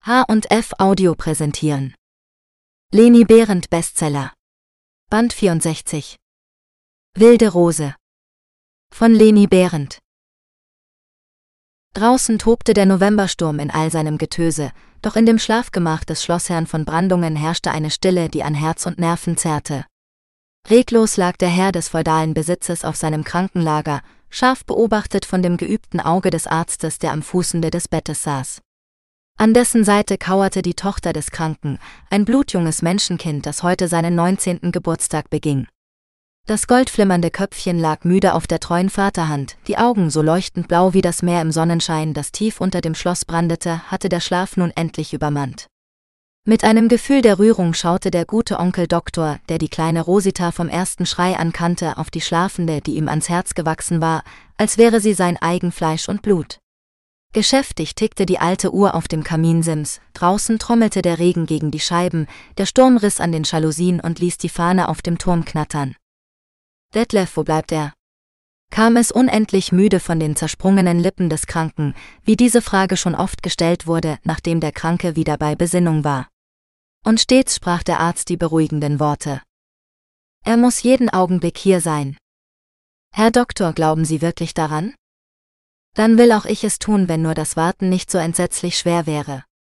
H&F Audio präsentieren. Leni Behrendt Bestseller. Band 64. Wilde Rose. Von Leni Behrendt. Draußen tobte der Novembersturm in all seinem Getöse, doch in dem Schlafgemach des Schlossherrn von Brandungen herrschte eine Stille, die an Herz und Nerven zerrte. Reglos lag der Herr des feudalen Besitzes auf seinem Krankenlager, scharf beobachtet von dem geübten Auge des Arztes, der am Fußende des Bettes saß. An dessen Seite kauerte die Tochter des Kranken, ein blutjunges Menschenkind, das heute seinen 19. Geburtstag beging. Das goldflimmernde Köpfchen lag müde auf der treuen Vaterhand, die Augen so leuchtend blau wie das Meer im Sonnenschein, das tief unter dem Schloss brandete, hatte der Schlaf nun endlich übermannt. Mit einem Gefühl der Rührung schaute der gute Onkel Doktor, der die kleine Rosita vom ersten Schrei an kannte, auf die Schlafende, die ihm ans Herz gewachsen war, als wäre sie sein eigen Fleisch und Blut. Geschäftig tickte die alte Uhr auf dem Kaminsims, draußen trommelte der Regen gegen die Scheiben, der Sturm riss an den Jalousien und ließ die Fahne auf dem Turm knattern. »Detlef, wo bleibt er?« kam es unendlich müde von den zersprungenen Lippen des Kranken, wie diese Frage schon oft gestellt wurde, nachdem der Kranke wieder bei Besinnung war. Und stets sprach der Arzt die beruhigenden Worte. »Er muss jeden Augenblick hier sein.« »Herr Doktor, glauben Sie wirklich daran?« »Dann will auch ich es tun, wenn nur das Warten nicht so entsetzlich schwer wäre.«